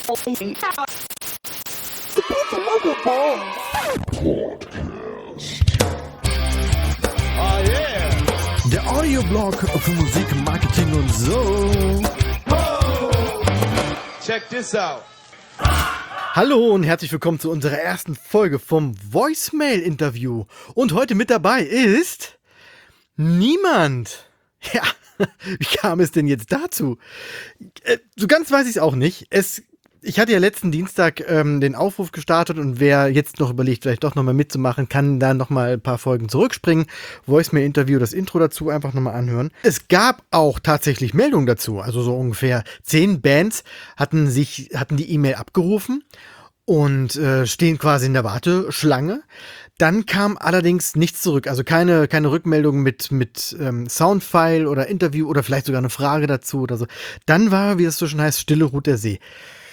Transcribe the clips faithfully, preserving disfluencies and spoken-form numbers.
Oh yeah. Der Audioblog für Musik, Marketing und so. Check this out. Hallo und herzlich willkommen zu unserer ersten Folge vom Voicemail-Interview. Und heute mit dabei ist niemand. Ja, wie kam es denn jetzt dazu? Äh, so ganz weiß ich es auch nicht. Es, ich hatte ja letzten Dienstag ähm, den Aufruf gestartet und wer jetzt noch überlegt, vielleicht doch nochmal mitzumachen, kann da nochmal ein paar Folgen zurückspringen. Voicemail-Interview, das Intro dazu einfach nochmal anhören. Es gab auch tatsächlich Meldungen dazu. Also so ungefähr zehn Bands hatten sich, hatten die E-Mail abgerufen und äh, stehen quasi in der Warteschlange. Dann kam allerdings nichts zurück, also keine, keine Rückmeldung mit, mit ähm, Soundfile oder Interview oder vielleicht sogar eine Frage dazu oder so. Dann war, wie es so schon heißt, Stille ruht der See.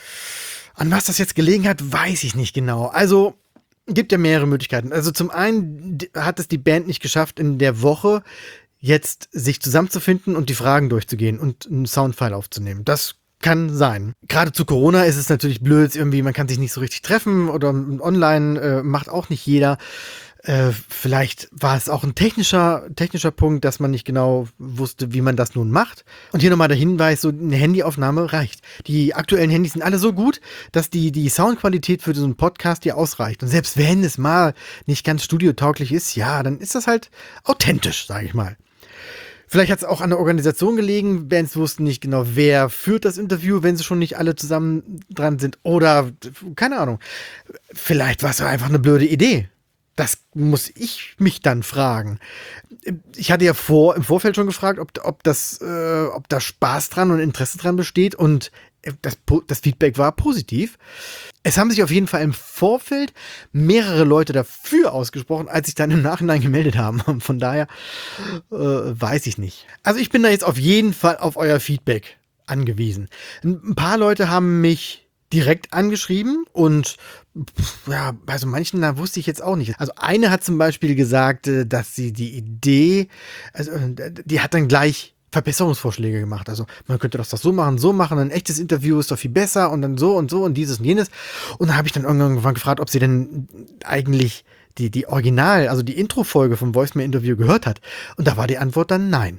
An was das jetzt gelegen hat, weiß ich nicht genau. Also gibt ja mehrere Möglichkeiten. Also zum einen hat es die Band nicht geschafft, in der Woche jetzt sich zusammenzufinden und die Fragen durchzugehen und einen Soundfile aufzunehmen. Das kann sein. Gerade zu Corona ist es natürlich blöd, irgendwie, man kann sich nicht so richtig treffen oder online äh, macht auch nicht jeder. Äh, vielleicht war es auch ein technischer, technischer Punkt, dass man nicht genau wusste, wie man das nun macht. Und hier nochmal der Hinweis, so eine Handyaufnahme reicht. Die aktuellen Handys sind alle so gut, dass die, die Soundqualität für so einen Podcast hier ausreicht. Und selbst wenn es mal nicht ganz studiotauglich ist, ja, dann ist das halt authentisch, sage ich mal. Vielleicht hat es auch an der Organisation gelegen. Bands wussten nicht genau, wer führt das Interview, wenn sie schon nicht alle zusammen dran sind. Oder, keine Ahnung, vielleicht war es einfach eine blöde Idee. Das muss ich mich dann fragen. Ich hatte ja vor, im Vorfeld schon gefragt, ob, ob, das, äh, ob da Spaß dran und Interesse dran besteht. Und das, das Feedback war positiv. Es haben sich auf jeden Fall im Vorfeld mehrere Leute dafür ausgesprochen, als sich dann im Nachhinein gemeldet haben. Von daher äh, weiß ich nicht. Also ich bin da jetzt auf jeden Fall auf euer Feedback angewiesen. Ein paar Leute haben mich direkt angeschrieben und ja, bei so manchen, da wusste ich jetzt auch nicht. Also eine hat zum Beispiel gesagt, dass sie die Idee, also die hat dann gleich Verbesserungsvorschläge gemacht. Also man könnte das doch so machen, so machen, ein echtes Interview ist doch viel besser und dann so und so und dieses und jenes. Und dann habe ich dann irgendwann gefragt, ob sie denn eigentlich die, die Original, also die Intro-Folge vom Voicemail-Interview gehört hat. Und da war die Antwort dann nein.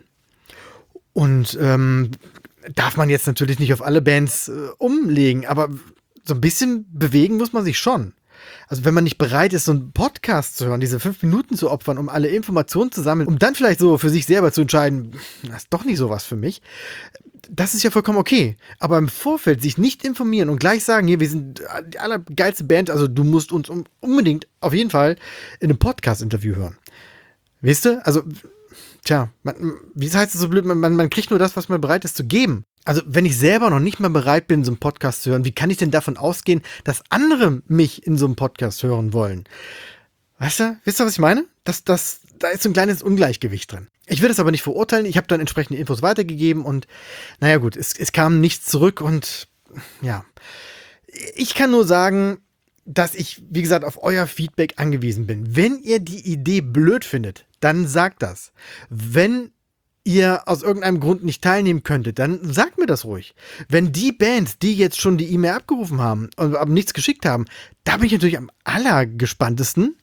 Und ähm, darf man jetzt natürlich nicht auf alle Bands äh, umlegen, aber so ein bisschen bewegen muss man sich schon. Also wenn man nicht bereit ist, so einen Podcast zu hören, diese fünf Minuten zu opfern, um alle Informationen zu sammeln, um dann vielleicht so für sich selber zu entscheiden, das ist doch nicht sowas für mich, das ist ja vollkommen okay. Aber im Vorfeld sich nicht informieren und gleich sagen, hier, wir sind die allergeilste Band, also du musst uns unbedingt auf jeden Fall in einem Podcast-Interview hören. Weißt du? Also, tja, man, wie heißt es so blöd, man, man kriegt nur das, was man bereit ist zu geben. Also, wenn ich selber noch nicht mal bereit bin, so einen Podcast zu hören, wie kann ich denn davon ausgehen, dass andere mich in so einem Podcast hören wollen? Weißt du, wisst ihr, was ich meine? Das, das, da ist so ein kleines Ungleichgewicht drin. Ich will das aber nicht verurteilen. Ich habe dann entsprechende Infos weitergegeben und naja gut, es, es kam nichts zurück und ja. Ich kann nur sagen, dass ich, wie gesagt, auf euer Feedback angewiesen bin. Wenn ihr die Idee blöd findet, dann sagt das. Wenn ihr aus irgendeinem Grund nicht teilnehmen könntet, dann sagt mir das ruhig. Wenn die Bands, die jetzt schon die E-Mail abgerufen haben und aber nichts geschickt haben, da bin ich natürlich am allergespanntesten,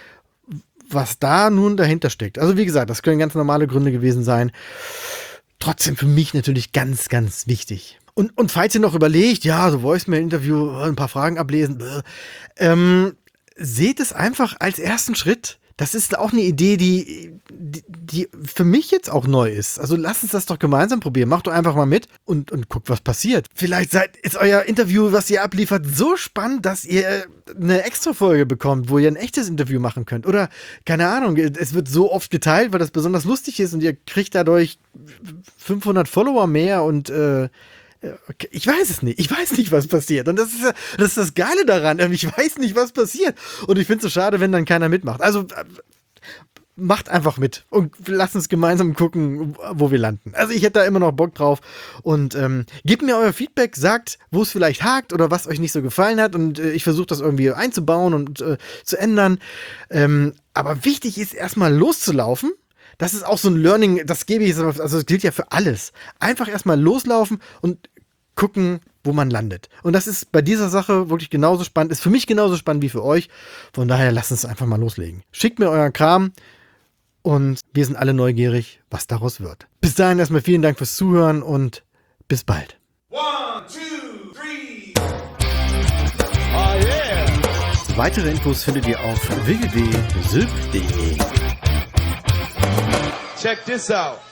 was da nun dahinter steckt. Also wie gesagt, das können ganz normale Gründe gewesen sein. Trotzdem für mich natürlich ganz, ganz wichtig. Und, und falls ihr noch überlegt, ja, so Voicemail-Interview, ein paar Fragen ablesen, ähm, seht es einfach als ersten Schritt. Das ist auch eine Idee, die, die, die für mich jetzt auch neu ist. Also lasst uns das doch gemeinsam probieren. Macht doch einfach mal mit und, und guckt, was passiert. Vielleicht seid, ist euer Interview, was ihr abliefert, so spannend, dass ihr eine Extra-Folge bekommt, wo ihr ein echtes Interview machen könnt. Oder, keine Ahnung, es wird so oft geteilt, weil das besonders lustig ist und ihr kriegt dadurch fünfhundert Follower mehr und äh, ich weiß es nicht. Ich weiß nicht, was passiert. Und das ist, das ist das Geile daran. Ich weiß nicht, was passiert. Und ich finde es so schade, wenn dann keiner mitmacht. Also macht einfach mit und lasst uns gemeinsam gucken, wo wir landen. Also ich hätte da immer noch Bock drauf. Und ähm, gebt mir euer Feedback, sagt, wo es vielleicht hakt oder was euch nicht so gefallen hat. Und äh, ich versuche das irgendwie einzubauen und äh, zu ändern. Ähm, aber wichtig ist erstmal loszulaufen. Das ist auch so ein Learning, das gebe ich, also das gilt ja für alles. Einfach erstmal loslaufen und gucken, wo man landet. Und das ist bei dieser Sache wirklich genauso spannend, ist für mich genauso spannend wie für euch. Von daher lasst uns einfach mal loslegen. Schickt mir euren Kram und wir sind alle neugierig, was daraus wird. Bis dahin erstmal vielen Dank fürs Zuhören und bis bald. One, two, three. Oh yeah. Weitere Infos findet ihr auf w w w punkt sylp punkt de. Check this out.